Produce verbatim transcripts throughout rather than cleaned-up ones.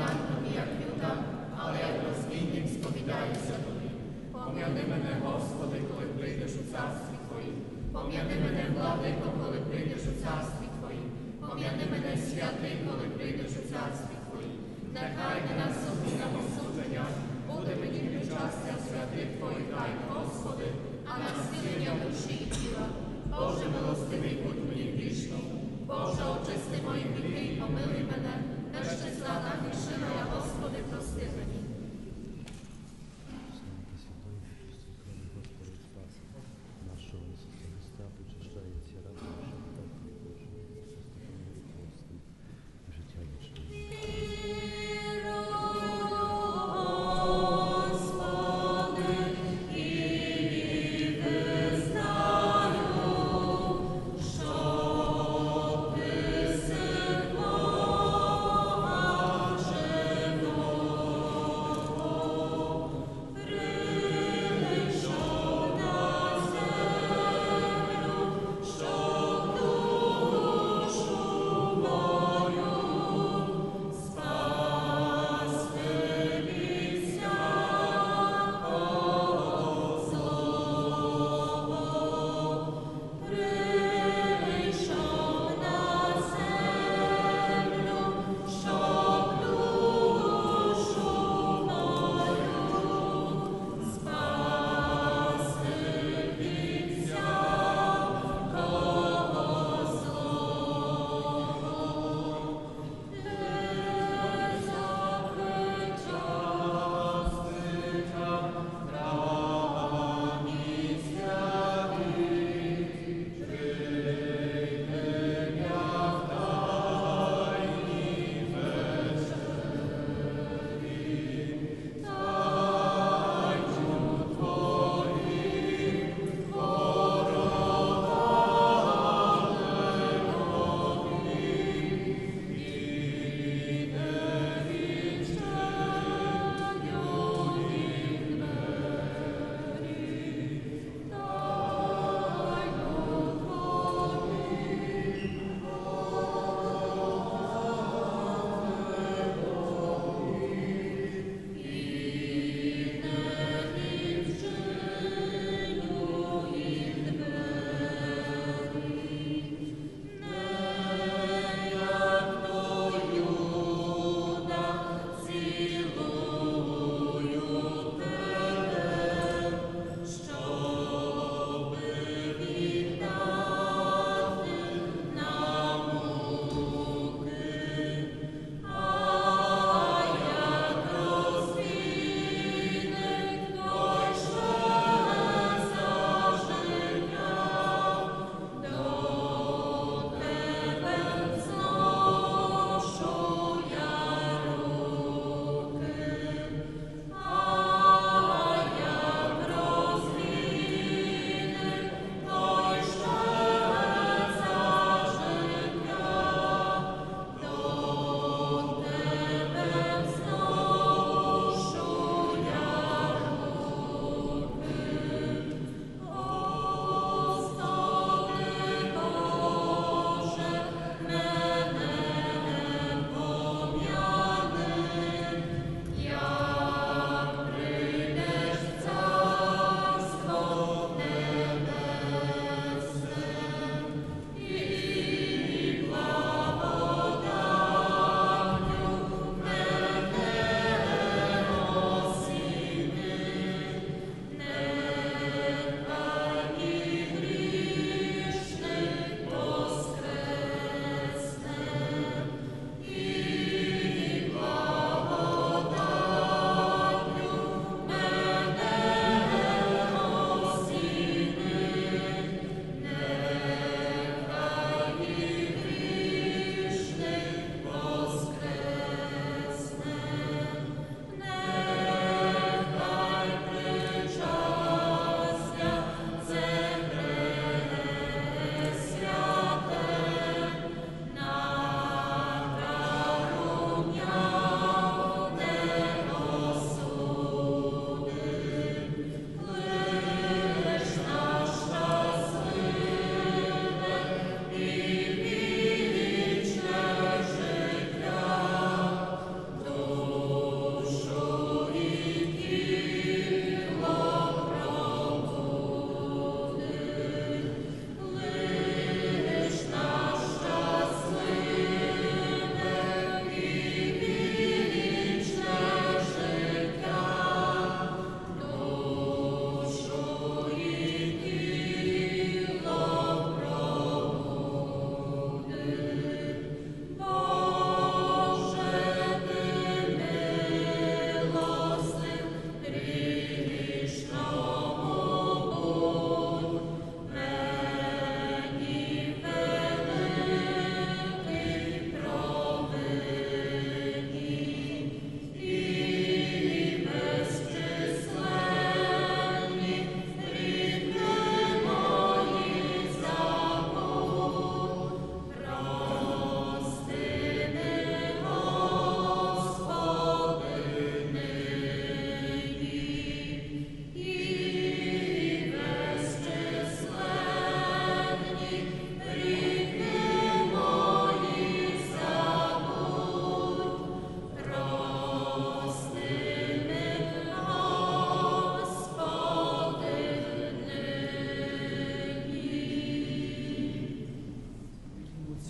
нам як людям, але як розбійник сповідаюся тобі. Пом'яни мене, Господи, коли прийдеш у царстві Твоїм. Пом'яни мене, владико, коли прийдеш у царстві Твоїм. Пом'яни мене, святий, коли прийдеш у царстві Твоїм. Нехай не на собі на осудження буде мені причастя святих Твоїх дай, Господи, а на зцілення душі і тіла. Боже, милостивий, будь мені грішним. Боже, очисти мої гріхи і помилуй мене, без числа нагрішила я, Господи, прости мені. Нашого Ісуса Христа причащається разом життя Божого, життя вічне.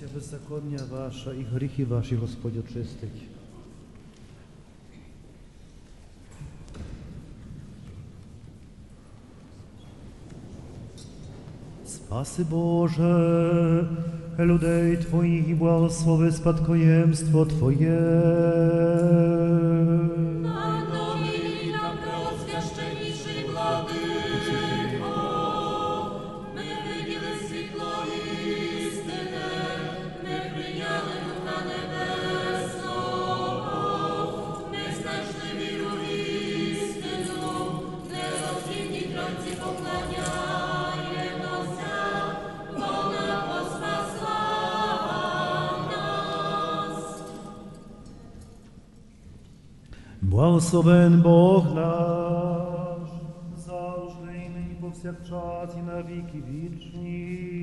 Вся беззаконня ваша і гріхи ваші, Господь, очистить. Спаси Боже, людей Твоїх і благослови спадкоємство Твоє. Панові нам преосвященніший владико, ми виділи світло істини, ми прийняли Духа Небесного, ми знайшли віру в істину, нерозумній тройці поклоняємося, вона поспасла нас. Благословен Бог наш, завжди і нині повсякчас і на віки вічні.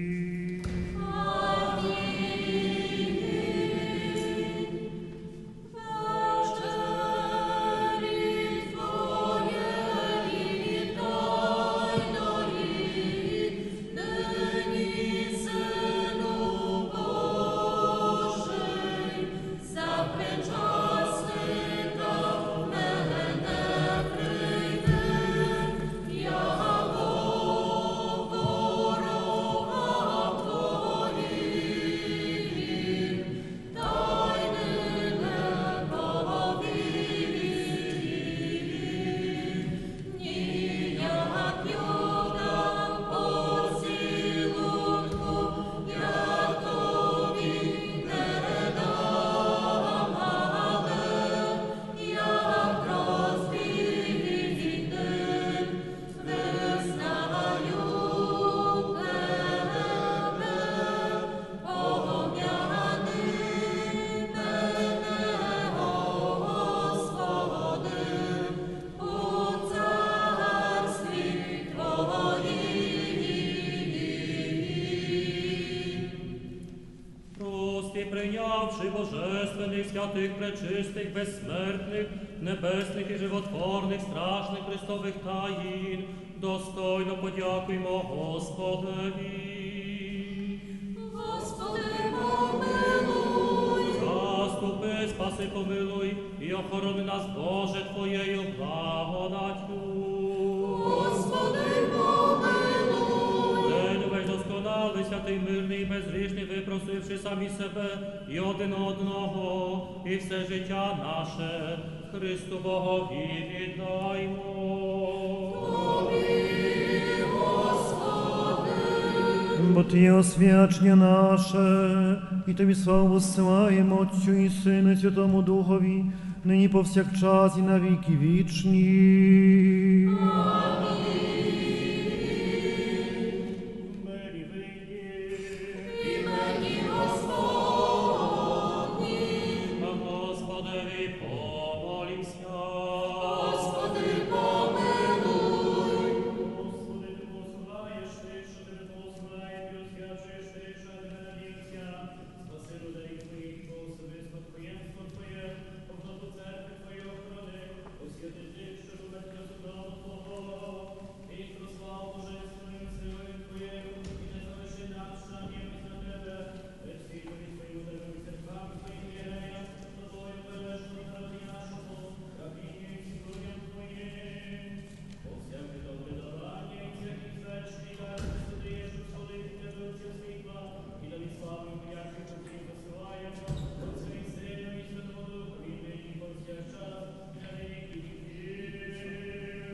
Прийнявши божественних, святих, пречистих, безсмертних, небесних і животворних, страшних Христових таїн, достойно подякуємо Господеві. Господи, помилуй. Заступи, спаси, помилуй і охорони нас, Боже, Твоєю благодаттю. Господи, помилуй. День увесь досконалий, святий, мирний, безгрішний, випросивши самі себе і один одного, і все життя наше Христу Богові віддаймо. Тобі, Господи. Бо Ти є освячення наше, і Тобі славу зсилаємо Отцю і Сину, і Святому Духові, нині повсякчас і на віки вічні. Мирі вийди, Імені Господні. Господеві помолімся. Господи, помилуй. Господи, Ти посилаєш ти, що Ти не посилаєш, і освячуєш ти, що Ти не надіявся. Спаси людей Твоїх, благослови спадкоємство Твоє, повноту церкви Твоєї охорони, освяти тих, що люблять до судову Твого, і прослав божественною силою Твоєю, і не залиши нас шанів на Тебе, без світові Твоїм ударом церквами Твоїм єреям, Тобою бережно народі нашому, рабінню і всім людям Твоїм. Всяке добре давання і всякі звечні дари суди, що сходить від Тебе Отця світла, і тобі славу і подяки тобі посилаємо, Отцю і Сину і Святому Духу, і нині повсякчас, і на віки віків.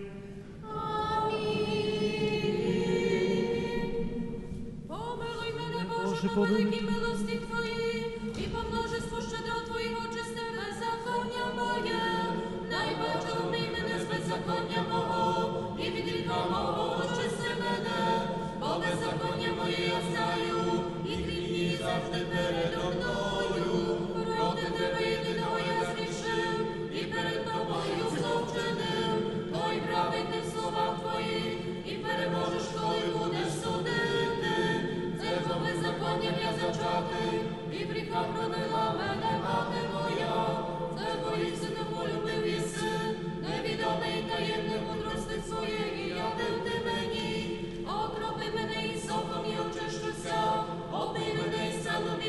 Амінь. Помилуй мене, Боже, Боже, по помилуй. великій милості Твоїй, і по множеству щедро Твоїх очисти беззаконня моє. Найбаче умий мене з беззаконня мого, і від гріха мого очисти мене, бо беззаконня моє я знаю, і гріх завжди передо мною. Проти Тебе єдиного я зрішив, і перед Тобою зловчинив. Той праведний в словах Твоїх, і переможеш, коли будеш судити. Це бо беззаконням я зачатий, і гріха пронила мене мати моя. Це бо істину полюбив єси, невідомий таємний мудрости своєї явив ти мені. Окропи мене і соком, і очищуся, обмий мене і селом,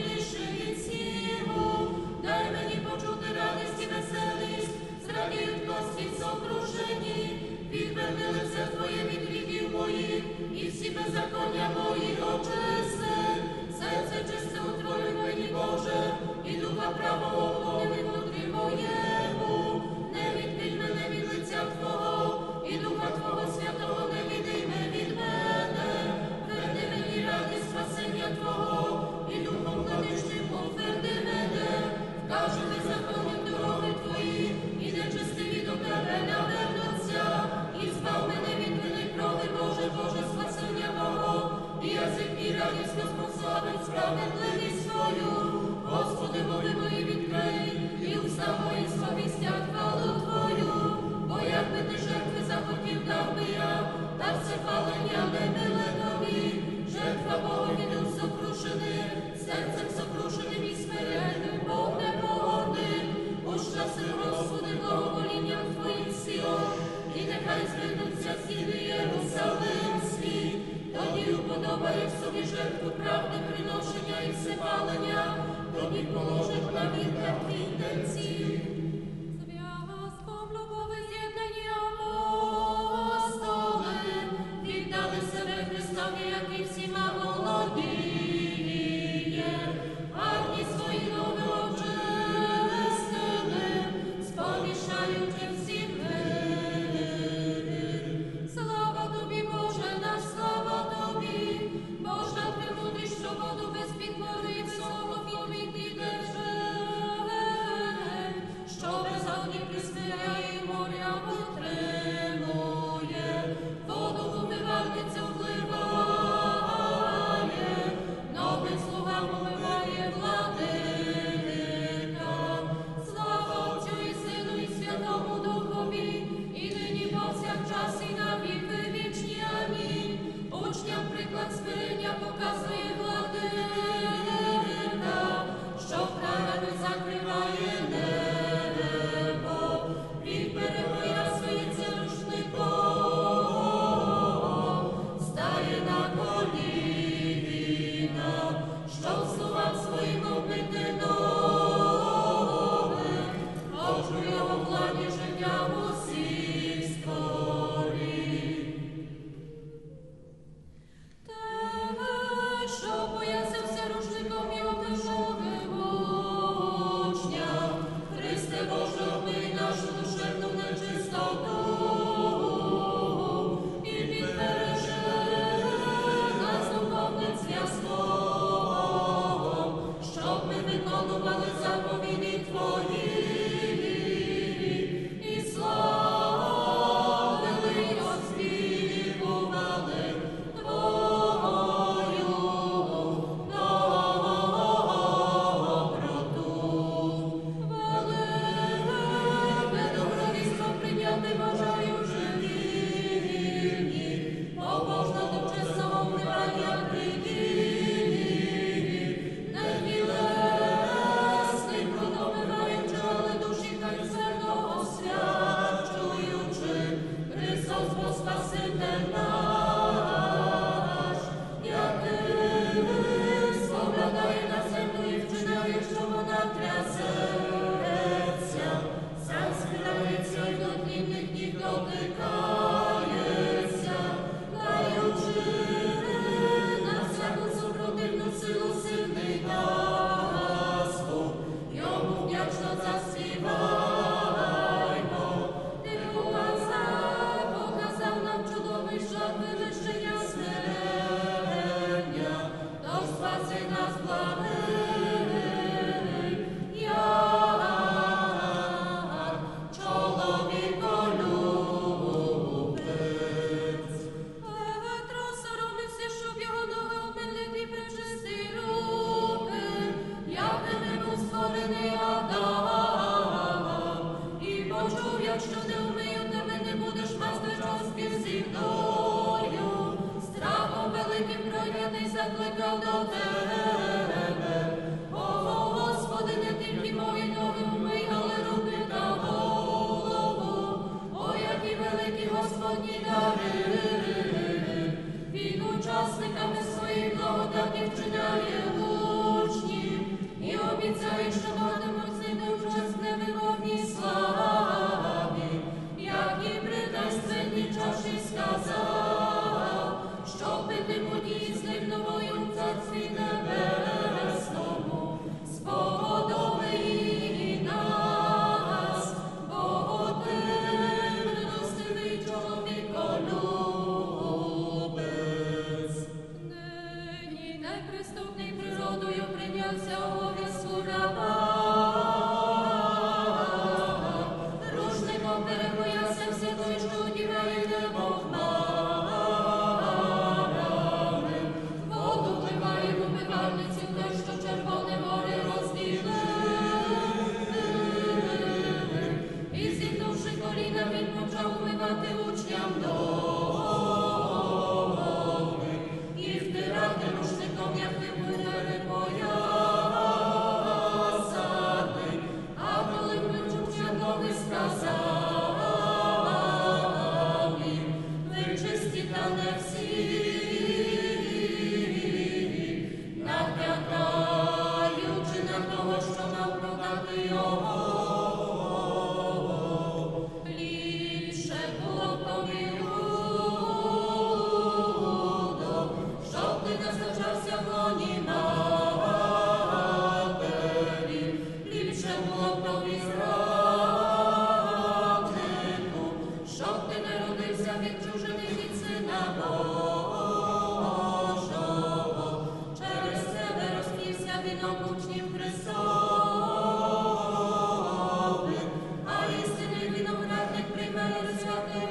і положив на вітер квітанців. Зв'язком любові з'єднані апостоли, віддали себе Христові, як і всіма володіє, гарні свої ноги обчистили, сповіщаючи всім мир. Слава тобі, Боже наш, слава тобі, Божа премудрість, що воду без підпори високо підвійти держиш. вінок учнів Христових, а істинний виноградник прийме святих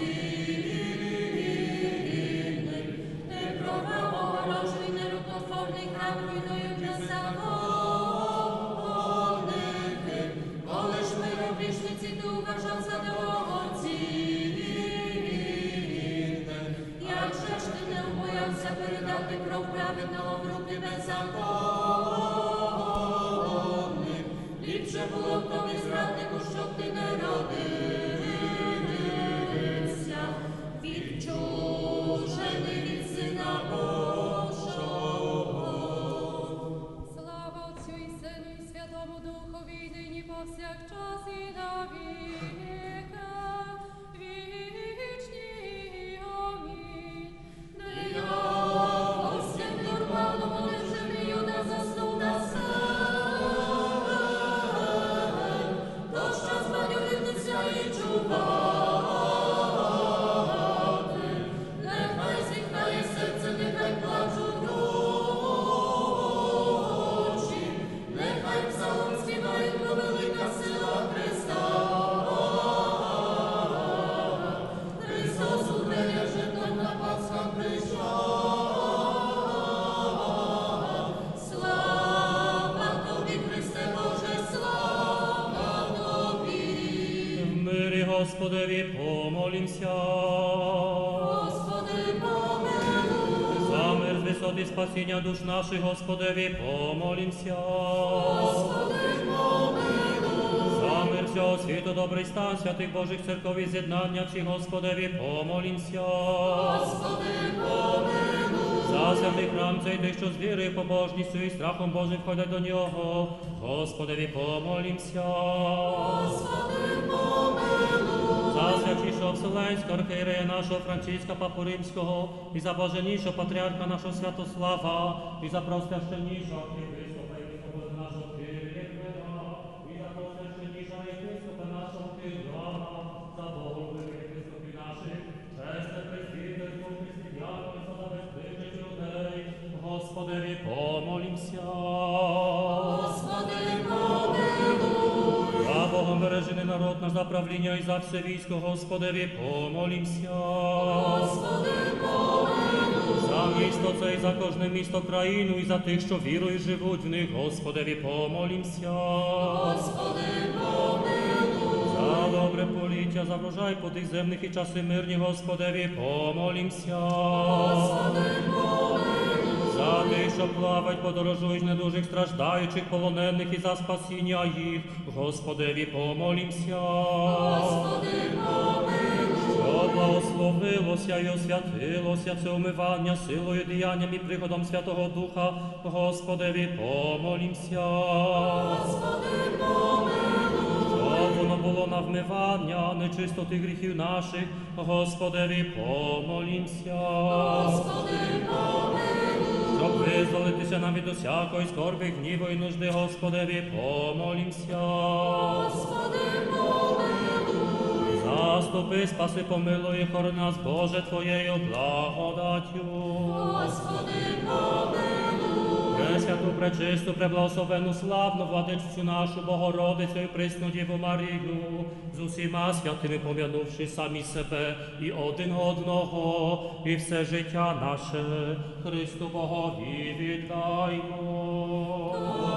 розвільних. Ти програв огорожений нерукотворний храм руйнують беззаконники, коли ж ми грішниці ти уважав за дорогоцінне. Як же ж ти не убоявся передати кров праведного в руки беззаконних? Ліпше було б тобі зраднику, щоб ти не родився, відчужений від Сина Божого. Слава Отцю і Сину і Святому Духові, і нині повсякчас і на віки вічні. Амінь. Всім нормально, лише юда заснув на себе, тож час манюритися і чувати. Нехай зітхає серце, нехай плачуть очі, нехай псалом співають про велика сила Христа. Христос умре, жертовна Пасха прийшла. Слава тобі, Христе Боже, слава тобі. В мирі Господеві помолімся. Господи, помилуй. За мир з висоти спасіння душ наших, Господеві помолімся. Господи, помилуй. За мир всього світу, добрий стан святих Божих церков і з'єднання всіх, Господеві помолімся. Господи, помилуй. За святий храм цей тих, що з вірою, побожністю і страхом Божим входять до нього, Господеві помолімся. Господи, помилуй. За святішого Вселенського архієрея нашого Франциска Папу Римського, і за блаженнішого патріарха нашого Святослава, і за простященнішого єпископа і єпископа нашого Кирила, і за простященнішого єпископа нашого Кирила, за Богових єпископів наших, чесне пресвітерство, християн, і за безпечних людей, Господеві помолімся. Господи, помилуй. За Богом бережений народ наш, за правління і за все військо, Господеві помолімся. Господи, помилуй. За місто це і за кожне місто країну, і за тих, що вірою живуть в них, Господеві помолімся. Господи, помилуй. За добре поліття, за врожай по тих земних і часи мирні, Господеві помолімся. Господи, помилуй. За тих, що плавають, подорожують, недужих, страждаючих, полонених, і за спасіння їх, Господеві помолімся. Господи, помилуй. Що благословилося і освятилося це умивання силою, діянням і приходом Святого Духа, Господеві помолімся. Господи, помилуй. Щоб воно було на вмивання нечистоти гріхів наших, Господеві помолімся. Господи, помилуй. Щоб визволитися нам від усякої скорби, гніву і нужди, Господеві помолімся. Господи, помилуй. Заступи, спаси, помилуй, хорони нас, Боже, Твоєю благодаттю. Господи, помилуй. Пресвяту, пречисту, преблагословену, славну владичцю нашу, Богородицю і присну Діву Марію, з усіма святими пом'янувши самі себе і один одного, і все життя наше Христу Богові віддаймо.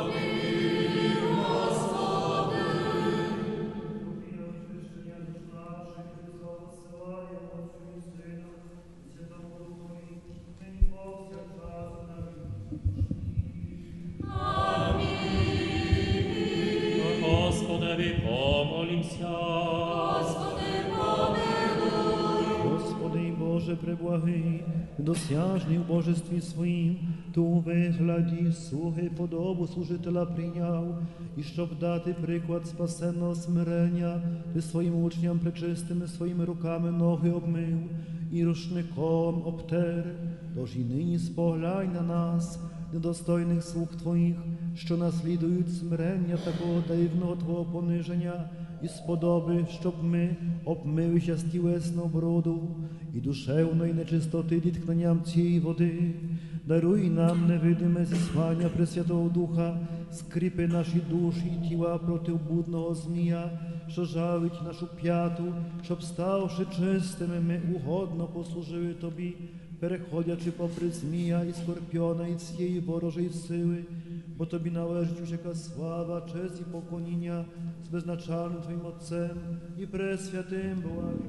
Господеві помолімся. Господи, помилуй. Господи Боже преблагий, досяжний в божестві своїм, ту у вигляді слуги подобу служителя прийняв, і щоб дати приклад спасенного смирення, ти своїм учням пречистими своїми руками ноги обмив, і рушником обтер. Тож і нині споглянь на нас, недостойних слуг Твоїх, що наслідують смирення такого дивного Твого пониження, і сподоби, щоб ми, обмилися з тілесного броду і душевної нечистоти діткненням цієї води, Даруй нам невидиме зіслання Пресвятого Духа, скріпи наші душі і тіла проти блудного змія, що жалить нашу п'яту, щоб, ставши чистими, ми угодно послужили Тобі, переходячи попри змія і скорпіона і цієї ворожої сили, бо Тобі належить усяка слава, честь і поклоніння з безначальним Твоїм Отцем і Пресвятим Благим,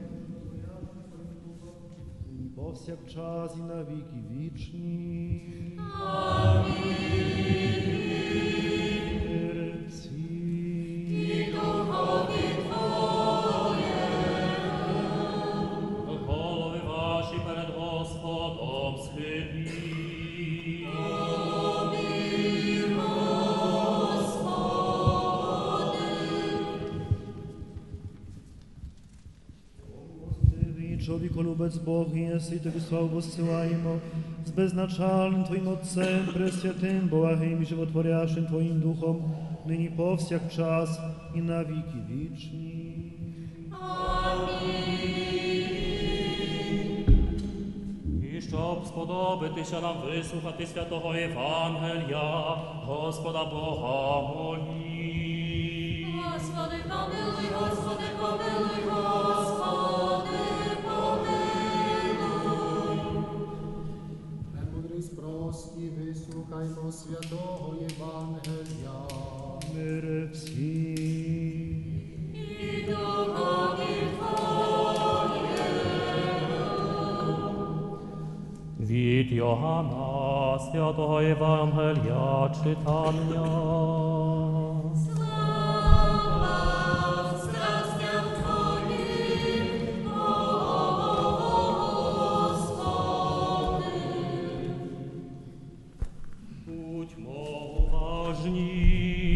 і повсякчас і на віки вічні. Мир всім. І духові Голови ваші перед Господом схиліть. Чоловіколюбець Бог єси, Тобі славу посилаємо, з безначальним Твоїм Отцем, Пресвятим, благим і животворящим Твоїм Духом, нині повсякчас і на віки вічні. І щоб сподобатися нам вислухати святого Євангелія, Господа Бога молі. Господи, помилуй, Господи, помилуй, Господи, помилуй. Премудрість прості, вислухаймо святого Євангелія. Мир всім. І духові Від Йоанна святого Євангелія читання. слава страстям Твоїм, Господи. Будьмо уважні.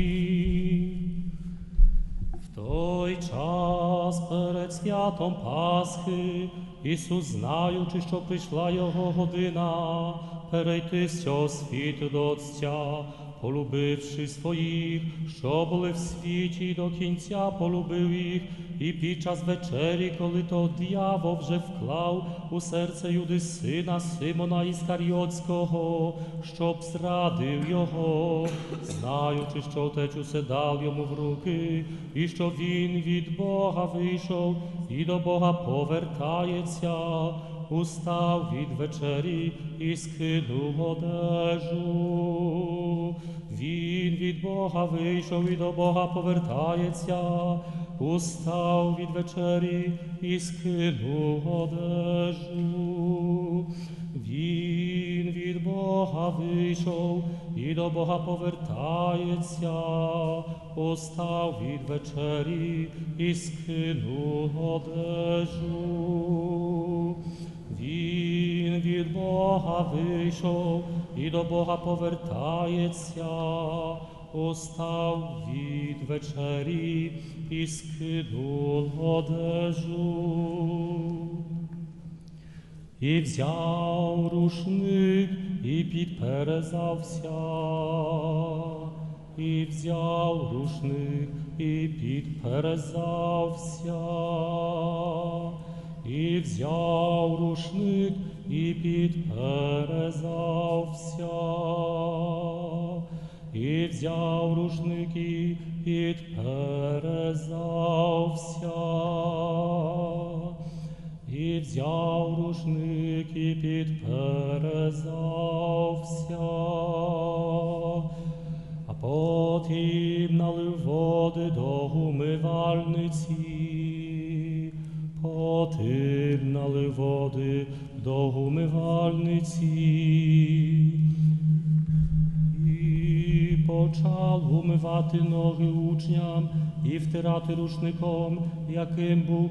В той час перед святом Пасхи Ісус, знаючи, що прийшла Його година перейти з цього світу до Отця, полюбивши своїх, що були в світі, до кінця полюбив їх, і під час вечері, коли то диявол вже вклав у серце Юди сина Симона Іскаріотського, щоб зрадив його, знаючи, що Отець усе дав йому в руки, і що він від Бога вийшов і до Бога повертається, устав від вечері і скинув одежу. Він від Бога вийшов і до Бога повертається, устав від вечері і скинув одежу. Він від Бога вийшов і до Бога повертається, устав від вечері і скинув одежу. Він від Бога вийшов і до Бога повертається, устав від вечері і скинув одежу. І взяв рушник і підперезався, і взяв рушник і підперезався, і взяв рушник і підперезався, і взяв рушник і підперезався, і взяв рушник і підперезався, а потім налив води до умивальниці, потім налив води до умивальниці, і почав умивати ноги учням і втирати рушником, яким був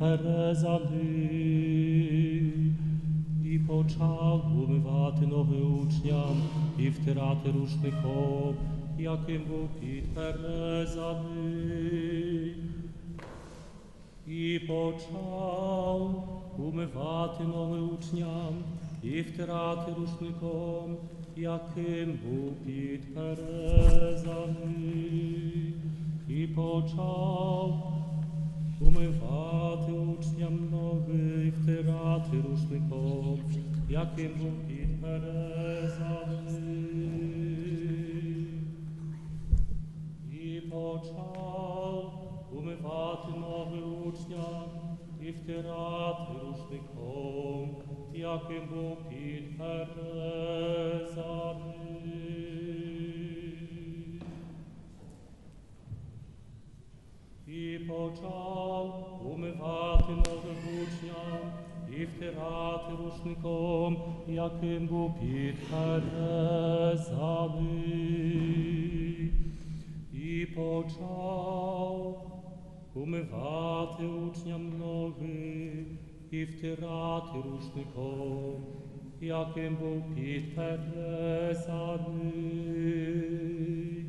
підперезаний. І почав умивати ноги учням і втирати рушником, яким був підперезаний. І почав умивати ноги учням і втирати рушником, яким був підперезаний. І почав умивати учням ноги і втирати рушником, яким був підперезаний. втирати рушником, яким був підперезаний. І почав умивати ноги учням, і втирати рушником, яким був підперезаний. І почав умивати учням ноги, і втирати рушником, яким був підперезаний.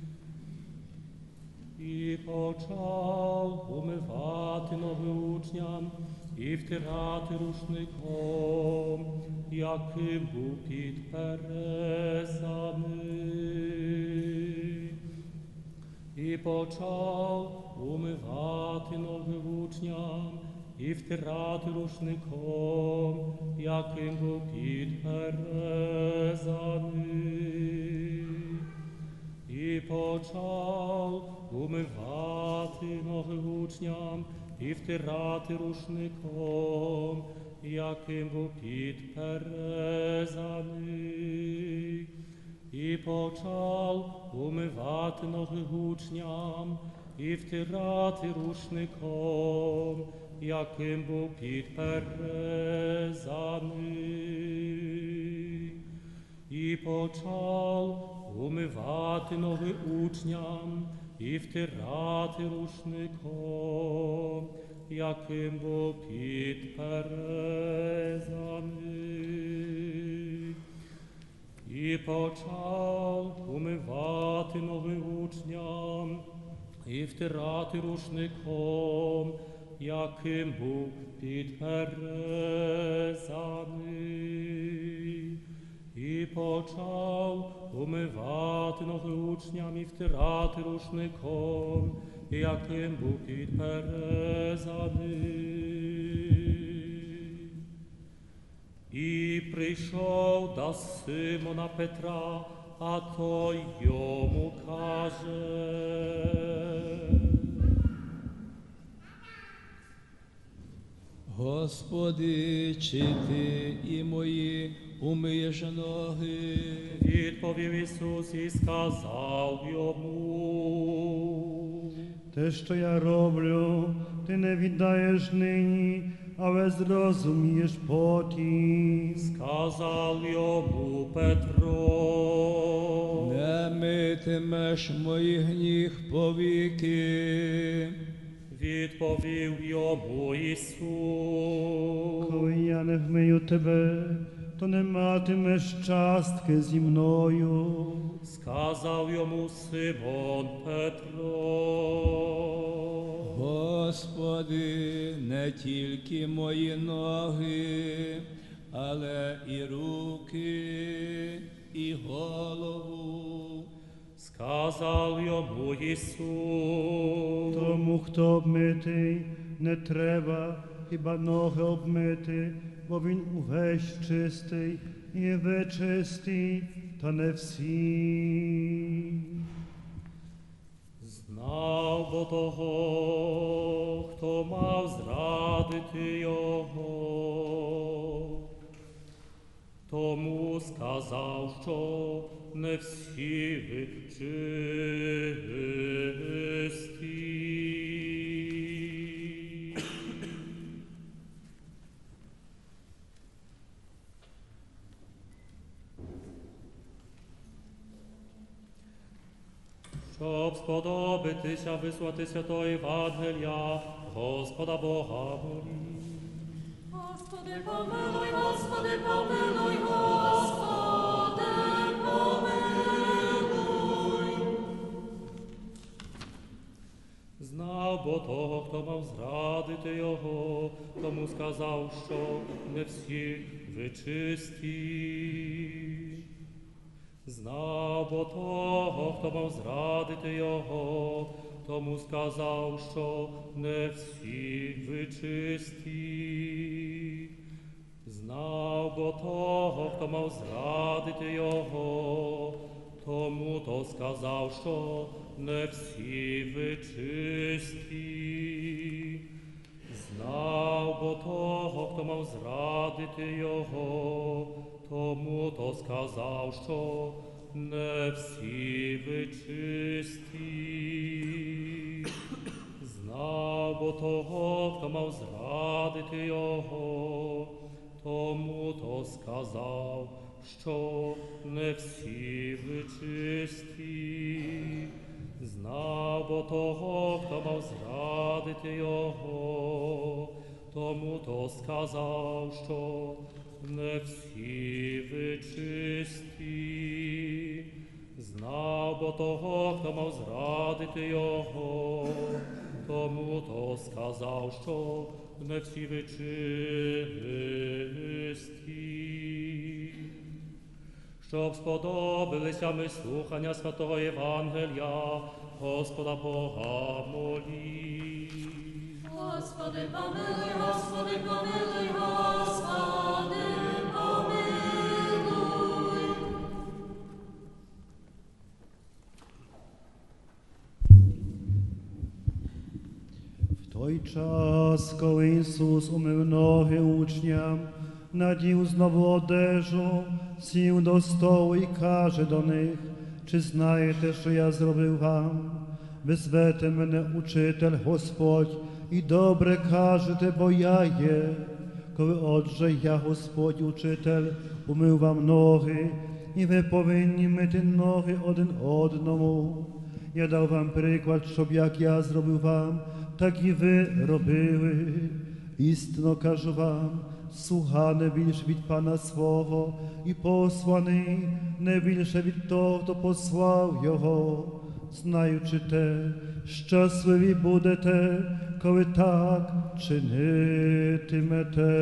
І почав умивати ноги учням, і втирати рушником, яким був підперезаний. І почав умивати ноги учням, і втирати рушником, яким був підперезаний. І почав умивати ноги учням, і втирати рушником, яким був підперезаний. І почав умивати ноги учням, і втирати рушником, яким був підперезаний. І почав умивати ноги учням, і втирати рушником, яким був підперезаний. І почав умивати ноги учням, і втирати рушником, яким був підперезаний. І почав умивати ноги учням, і втирати рушником, яким був підперезаний. І прийшов до Симона Петра, а той йому каже: Господи, чи ти і мої умиєш ноги? Відповів Ісус і сказав йому: Те, що я роблю, ти не віддаєш нині, але зрозумієш потім. Сказав йому Петро: Не митимеш моїх ніг повіки. Відповів йому Ісус: Коли я не вмию тебе, то не матимеш частки зі мною. Сказав йому Симон Петро: Господи, не тільки мої ноги, але і руки, і голову. Сказав йому Ісус: Тому, хто обмитий, не треба хіба ноги обмити, бо він увесь чистий, і ви чисті, та не всі. Знав бо того, хто мав зрадити його. Тому сказав, що не всі ви чисті. Щоб сподобитися вислати святого Євангелія, Господа Бога молі. Господи, помилуй, Господи, помилуй, Господи, помилуй. Знав бо того, хто мав зрадити його, тому сказав, що не всі ви чисті. Знав бо того, хто мав зрадити його, тому сказав, що не всі ви чисті. Знав бо того, хто мав зрадити його, тому то сказав, що не всі ви чисті. Знав бо того, хто мав зрадити його, тому то сказав, що не всі ви чисті. Знав бо того, хто мав зрадити його, тому то сказав, що не всі ви чисті. Знав бо того, хто мав зрадити його, тому то сказав, що не всі ви чисті. Знав бо того, хто мав зрадити його, тому то сказав, що не всі ви чисті. Щоб сподобалися ми слухання святого Євангелія, Господа Бога молі. Господи, помилуй, Господи, помилуй, Господи, помилуй. В той час, коли Ісус умив ноги учням, надів знову одежу, сів до столу і каже до них: чи знаєте, що я зробив вам? Ви звете мене учитель, Господь, і добре кажете, бо я є. Коли отже я, Господь, учитель, умив вам ноги, і ви повинні мити ноги один одному. Я дав вам приклад, щоб як я зробив вам, так і ви робили. Істинно кажу вам, слуга не більш від пана свого, і посланий не більше від того, хто послав його. Знаючи те, щасливі будете, коли так чинитимете.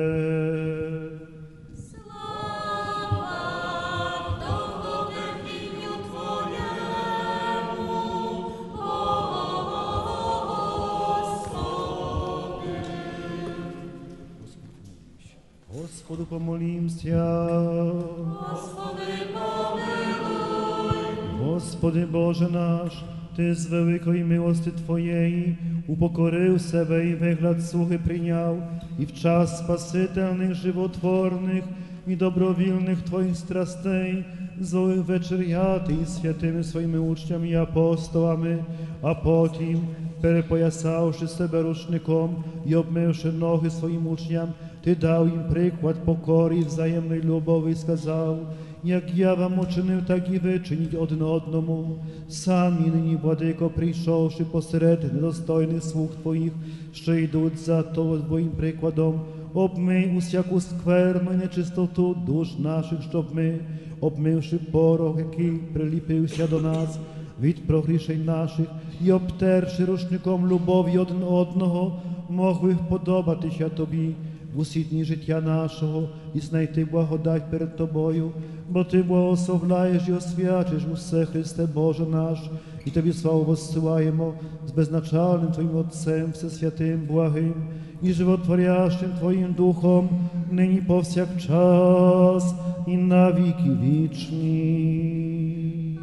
Слава довготерпінню Твоєму, Господи. Господу помолімся. Господи, помилуй. Господи Боже наш, Ти з великої милости Твоєї упокорив себе і вигляд слуги прийняв, і в час спасительних, животворних і добровільних Твоїх страстей зволив вечеряти із святими своїми учнями і апостолами, а потім, перепоясавши себе рушником і обмивши ноги своїм учням, Ти дав їм приклад покори і взаємної любові і сказав: як я вам учинив, так і ви чиніть один одному. Самі нині, владико, прийшовши посеред недостойних слуг Твоїх, що йдуть за Твоїм прикладом, обмий усяку скверну і нечистоту душ наших, щоб ми, обмивши порох, який приліпився до нас від прогрішень наших, і обтерши рушником любові один одного, могли вподобатися Тобі в усі дні життя нашого і знайти благодать перед Тобою, бо Ти благословляєш і освячиш усе, Христе Боже наш, і Тобі славу воссилаємо з безначальним Твоїм Отцем, Всесвятим, благим і животворящим Твоїм Духом, нині повсякчас і на віки вічні.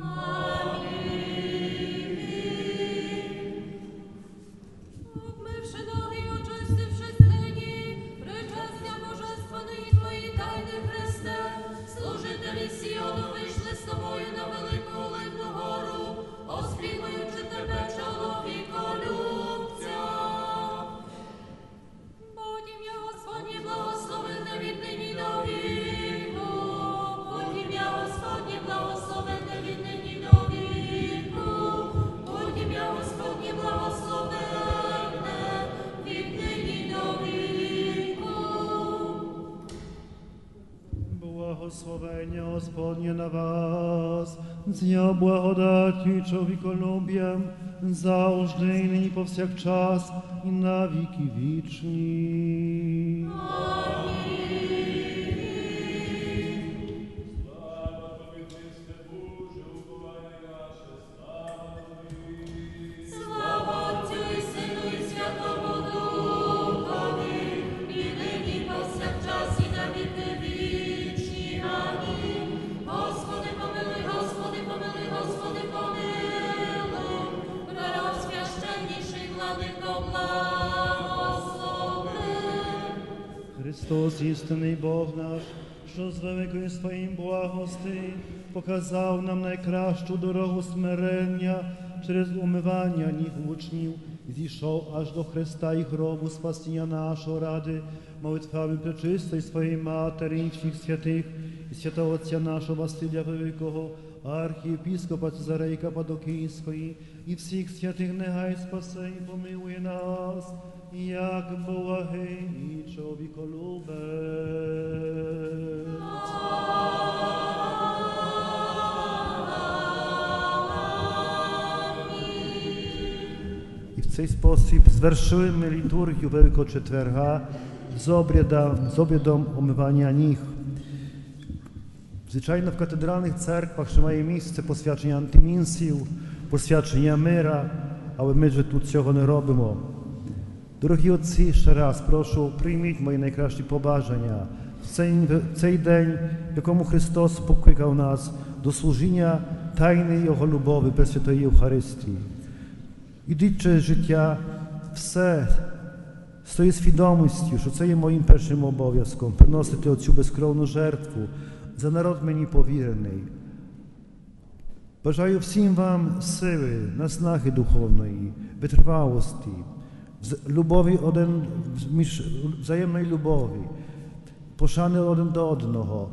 Обмивши ноги й очистивши нині, причастя божественної Твої тайни, Христе, служителі Сіону вийшли з Тобою на велику Оливну гору, оспівуючи Тебе, чоловіколюбця. Потім я Господні благословене від нині до віку, потім я Господні благословене від нині до віку, потім я Господні благословене від нині до віку. Благословення Господнє на вас, з я благодаттю і чоловіколюб'ям, завжди і нині повсякчас і на віки вічні. Слава Тобі, Христе Боже, уповання наше, слава Тобі. Слава Отцю і Сину і Святому Духові, і нині повсякчас і на віки вічні. Амінь. Господи, помилуй, Господи, помилуй, Господи, помилуй. Преосвященніший владико, благослови. Христос, істинний Бог наш, що з великої своїм благости показав нам найкращу дорогу смирення через умивання ніг учнів, і зійшов аж до Христа і гробу спасіння нашого ради, молитвами пречистої своєї Матері і всіх святих, і святого Отця нашого Василя Великого, архієпископа Цезарії Каппадокійської, і всіх святих нехай спасе і помилує нас, як благий і чоловіколюбець. І в цей спосіб звершили ми літургію Великого Четверга з обрядом, з обрядом омивання ніг. Звичайно, в катедральних церквах ще має місце посвячення антимінсів, посвячення мира, але ми ж тут цього не робимо. Дорогі отці, ще раз прошу, прийміть мої найкращі побажання в цей, в цей день, в якому Христос покликав нас до служіння тайни Його любові Пресвятої Євхаристії. Ідіть через життя все з тою свідомістю, що це є моїм першим обов'язком – приносити оцю безкровну жертву за народ мені повірений. Бажаю всім вам сили, наснаги духовної, витривалості, любові один, між взаємної любові, пошани один до одного.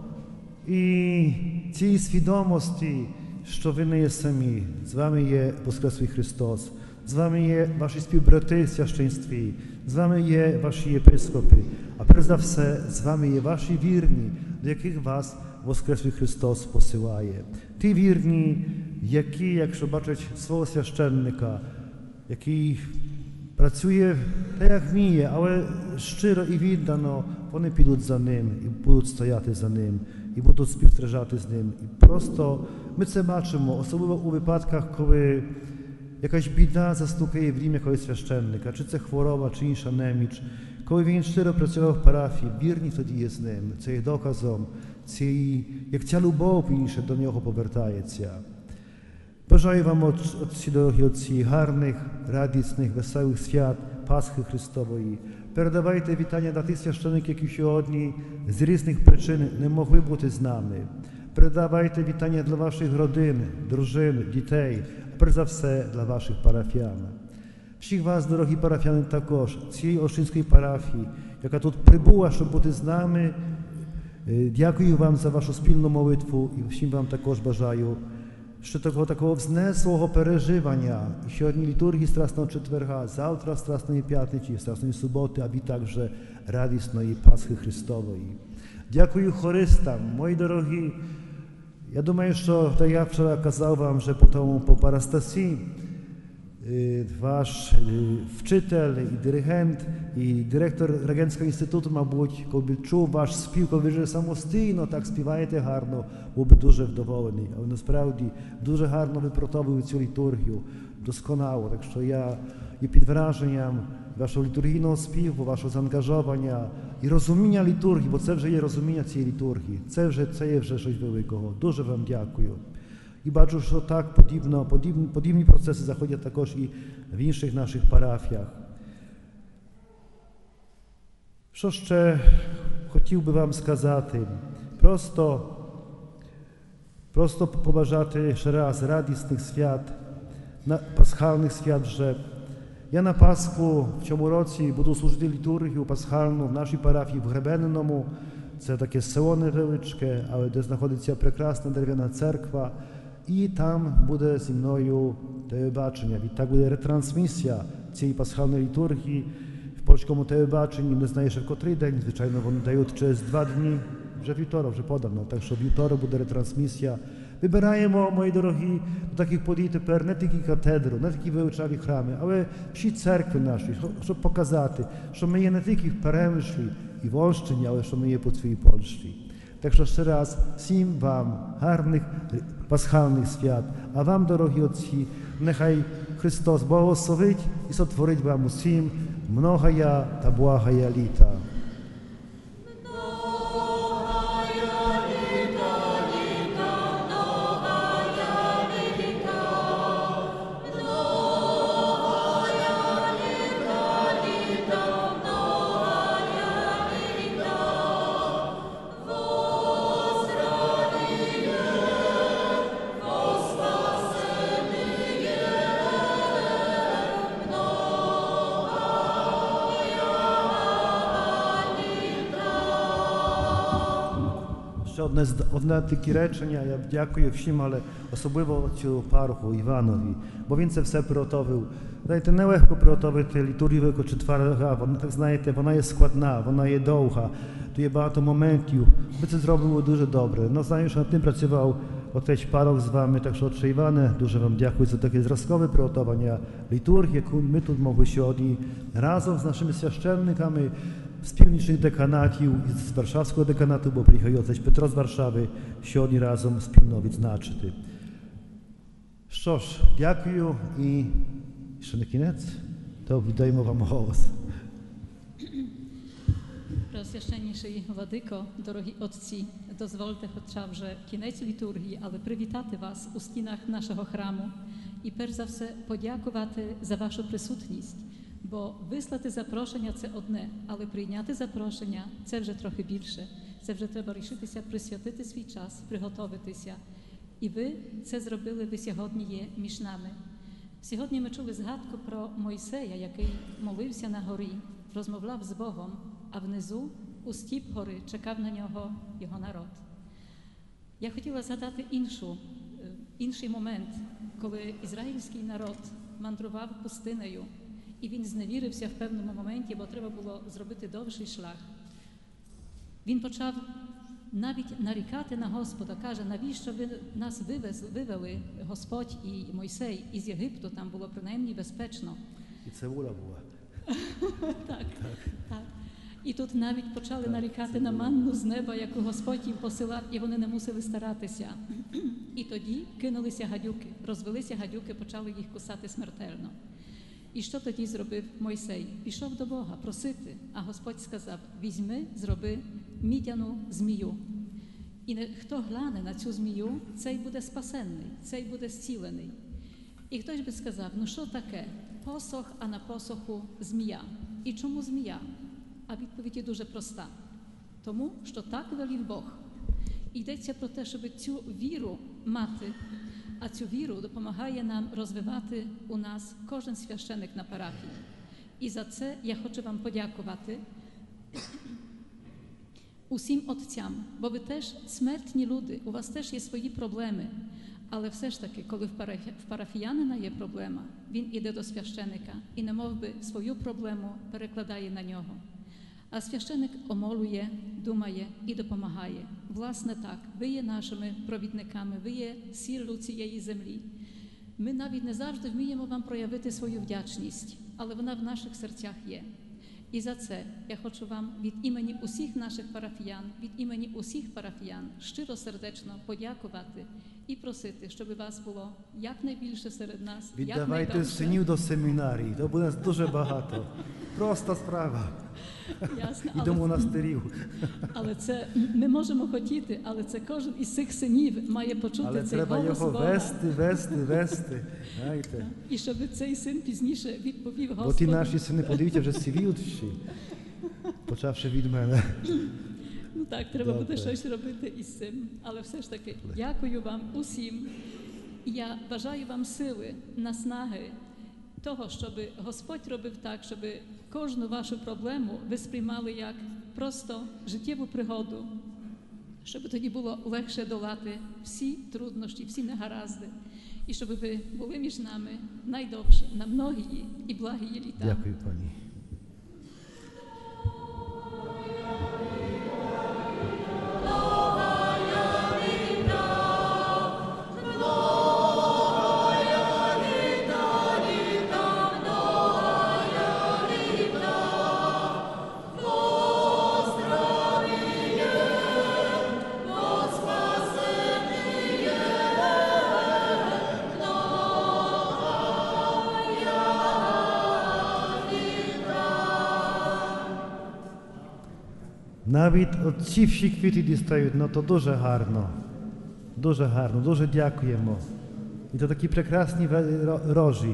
І цієї свідомості, що ви не є самі, з вами є Воскреслий Христос, з вами є ваші співбрати в священстві, з вами є ваші єпископи, а перш за все, з вами є ваші вірні, до яких вас Воскреслий Христос посилає. Ті вірні, які, якщо бачать свого священника, який працює так, як вміє, але щиро і віддано, вони підуть за ним і будуть стояти за ним, і будуть співстраждати з ним. І просто ми це бачимо, особливо у випадках, коли якась біда застукає в дім якогось священника, чи це хвороба, чи інша неміч. Коли він щиро працював в парафії, вірні тоді є з ним. Це є доказом, цієї, як ця любов інше до нього повертається. Бажаю вам, отці, дорогі отці, гарних, радісних, веселих свят Пасхи Христової. Передавайте вітання до тих священиків, які сьогодні з різних причин не могли бути з нами. Передавайте вітання для ваших родин, дружин, дітей, а перш за все для ваших парафіян. Всіх вас, дорогі парафіяни, також, цієї Олшинської парафії, яка тут прибула, щоб бути з нами, дякую вам за вашу спільну молитву і всім вам також бажаю ще такого, такого взнеслого переживання сьогодні літургії Страсного Четверга, завтра Страсної П'ятниці, Страсної Суботи, а також радісної Пасхи Христової. Дякую хористам, мої дорогі. Я думаю, що, так я вчора казав вам, що по тому, по парастасі, ваш вчитель, і диригент, і директор Регентського інституту, мабуть, коли б чув ваш спів, коли ви вже самостійно так співаєте гарно, був би дуже вдоволений. Але насправді дуже гарно ви протовили цю літургію, досконало. Так що я є під враженням вашого літургійного співу, вашого заангажовання і розуміння літургії, бо це вже є розуміння цієї літургії. Це вже, це є вже щось великого. Дуже вам дякую. І бачу, що так подібно, подібні, подібні процеси заходять також і в інших наших парафіях. Що ще хотів би вам сказати? Просто, просто побажати ще раз радісних свят, пасхальних свят вже. Я на Пасху в цьому році буду служити літургію пасхальну в нашій парафії в Гребениному. Це таке село невеличке, але де знаходиться прекрасна дерев'яна церква. І там буде зі мною телебачення. Відтак буде ретрансмісія цієї пасхальної літургії в польському телебаченні. Не знаю, ще в котрий день, звичайно, вони дають через два дні, вже вівторок, вже подано. Так що вівторок буде ретрансмісія. Вибираємо, мої дорогі, до таких подій тепер не тільки катедру, не тільки величаві храми, але всі церкви наші, щоб показати, що ми є не тільки в Перемишлі і Волщині, але що ми є по цій Польщі. Так що ще раз всім вам гарних пасхальних свят, а вам, дорогі отці, нехай Христос благословить і сотворить вам усім многая та благая літа. Многая літа, ще одне, з- одне таке речення. Я дякую всім, але особливо отцю пароху Іванові, бо він це все приготовив. Знаєте, нелегко приготовити літургію Великого Четверга, вона, так знаєте, вона є складна, вона є довга, тут є багато моментів. Ми це зробили дуже добре. Ну, знаю, що над тим працював отець парох з вами, так що, отче Іване, дуже вам дякую за таке зразкове приготування літургії, яку ми тут могли сьогодні разом з нашими священниками з північних деканатів і з Варшавського деканату, бо приїхав отець Петро з Варшави, сьогодні разом спільно відзначити. Що ж, дякую і ще на кінець, то віддаємо вам голос. Преосвященніший владико, дорогі отці, дозвольте хоча вже кінець літургії, але привітати вас у стінах нашого храму і перш за все подякувати за вашу присутність, бо вислати запрошення – це одне, але прийняти запрошення – це вже трохи більше. Це вже треба рішитися, присвятити свій час, приготуватися. І ви це зробили, ви сьогодні є між нами. Сьогодні ми чули згадку про Мойсея, який молився на горі, розмовляв з Богом, а внизу, у стіп гори, чекав на нього його народ. Я хотіла згадати іншу, інший момент, коли ізраїльський народ мандрував пустинею, і він зневірився в певному моменті, бо треба було зробити довший шлях. Він почав навіть нарікати на Господа, каже, навіщо ви нас вивезли, вивели, Господь і Мойсей, із Єгипту, там було принаймні безпечно. І цибуля була. Так, так. І тут навіть почали нарікати на манну з неба, яку Господь їм посилав, і вони не мусили старатися. І тоді кинулися гадюки, розвелися гадюки, почали їх кусати смертельно. І що тоді зробив Мойсей? Пішов до Бога просити, а Господь сказав, візьми, зроби мідяну змію. І не, хто гляне на цю змію, цей буде спасенний, цей буде зцілений. І хтось би сказав, ну що таке? Посох, а на посоху змія. І чому змія? А відповідь є дуже проста. Тому, що так велів Бог. Йдеться про те, щоб цю віру мати, а цю віру допомагає нам розвивати у нас кожен священик на парафії. І за це я хочу вам подякувати усім отцям, бо ви теж смертні люди, у вас теж є свої проблеми. Але все ж таки, коли в, парафі... в парафіянина є проблема, він іде до священика і немов би свою проблему перекладає на нього. А священик омолує, думає і допомагає. Власне так, ви є нашими провідниками, ви є сіллю цієї землі. Ми навіть не завжди вміємо вам проявити свою вдячність, але вона в наших серцях є. І за це я хочу вам від імені усіх наших парафіян, від імені усіх парафіян щиро сердечно подякувати і просити, щоб вас було якнайбільше серед нас. Віддавайте якнайдовше. синів до семінарії, то буде дуже багато. Проста справа. Ясно, І до але, монастирів. але це ми можемо хотіти, але це кожен із цих синів має почути Але цей треба голос його Бога. вести, вести, вести. Знаєте? І щоб цей син пізніше відповів Бо ті Господу. наші сини, подивіться, вже сивіючі, почавши від мене. Ну так, треба Добре. буде щось робити із цим. Але все ж таки, дякую вам усім. І я бажаю вам сили, наснаги того, щоб Господь робив так, щоб кожну вашу проблему ви сприймали як просто життєву пригоду, щоб тоді було легше долати всі труднощі, всі негаразди. І щоб ви були між нами найдовше, на многії і благії літа. Дякую, пані. Навіть оці всі квіти дістають, ну то дуже гарно, дуже гарно, дуже дякуємо. І то такі прекрасні ро- рожі.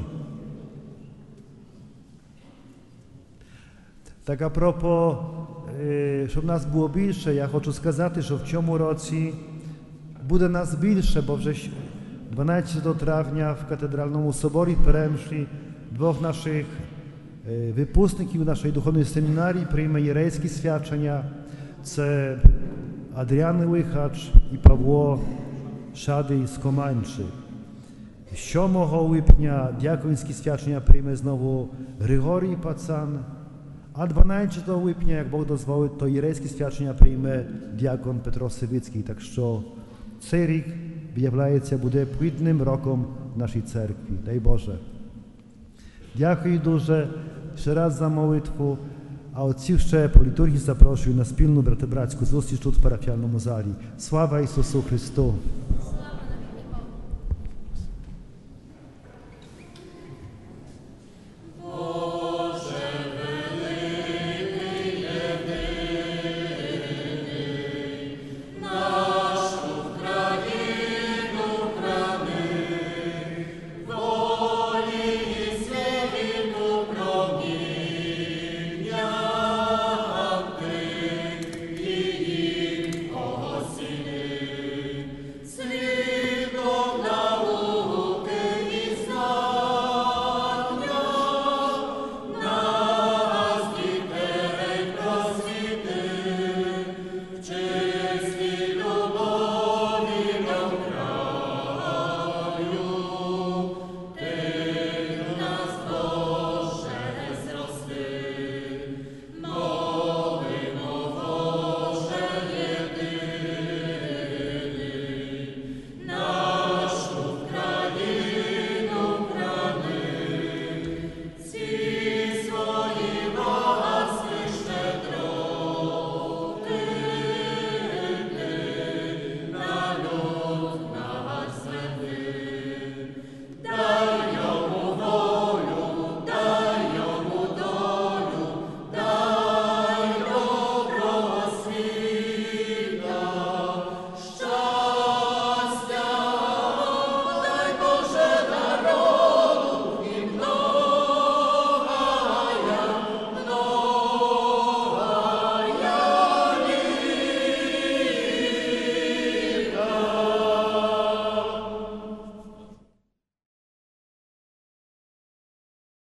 Так а пропos, е, щоб нас було більше, я хочу сказати, що в цьому році буде нас більше, бо вже дванадцятого травня в Катедральному соборі перемші двох наших е, випускників нашої духовної семінарії прийме єрейські свячення. Це Адріан Лихач і Павло Шадий з Команчі. сьомого липня дякунські свячення прийме знову Григорій Пацан, а дванадцятого липня, як Бог дозволить, то єрейські свячення прийме дякон Петро Сивицький. Так що цей рік, виявляється, буде плідним роком в нашій церкві. Дай Боже. Дякую дуже ще раз за молитву, а отців ще по літургії запрошую на спільну братебратську зустріч тут в парафіальному залі. Слава Ісусу Христу!